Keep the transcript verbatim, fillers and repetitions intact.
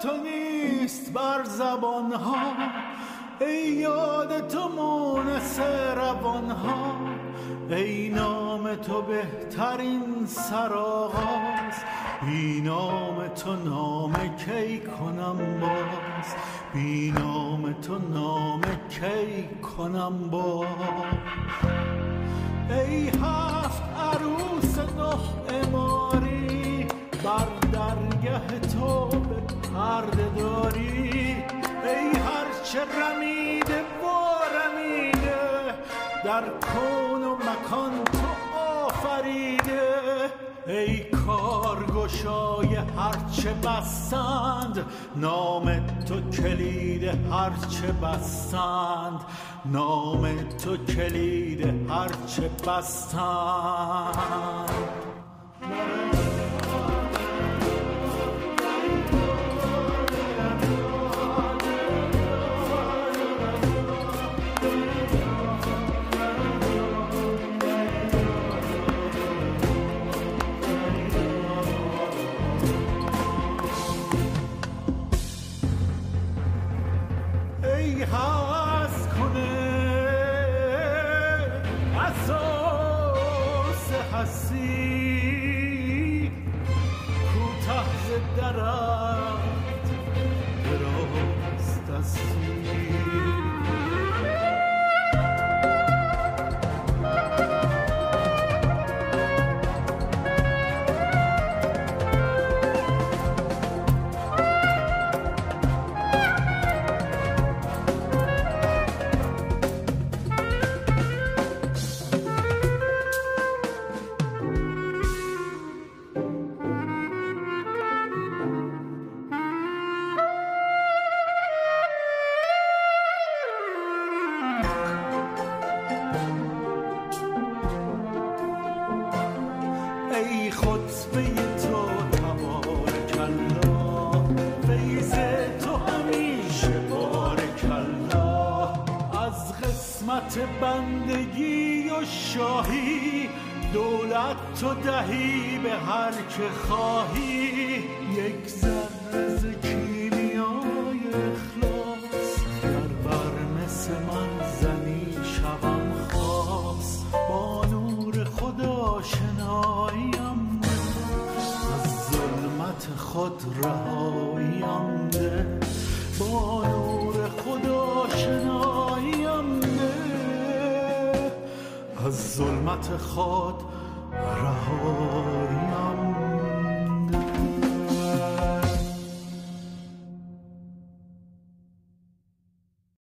تو نیست بر زبان ها، ای یاد تو مونس روان ها، ای نام تو بهترین سرآغاز، بی نام تو نام کی کنم باز، بی نام تو نام کی کنم باز. ای هفت عروس نه عماری، بر درگه تو به پرده داری، ای هرچه رمیده و رمیده، در کون و مکان تو آفریده، ای کارگشای هرچه بستند، نام تو کلید هرچه بستند، نام تو کلید هرچه بستند. هست کنه اساس هستی، کوته ز درخت دراز دستی. ای خطبه تو تبارک الله، فیض تو همیشه بارک الله، از قسمت بندگی و شاهی، دولت تو دهی به هر که خواهی، یک ذره ز کیمیای اخلاص، در بر مثل من زنی شوم خاص، با نور خدا شناییم ده، از ظلمت خود رهاییم ده، با نور خدا شناییم ده، از ظلمت خود رهاییم.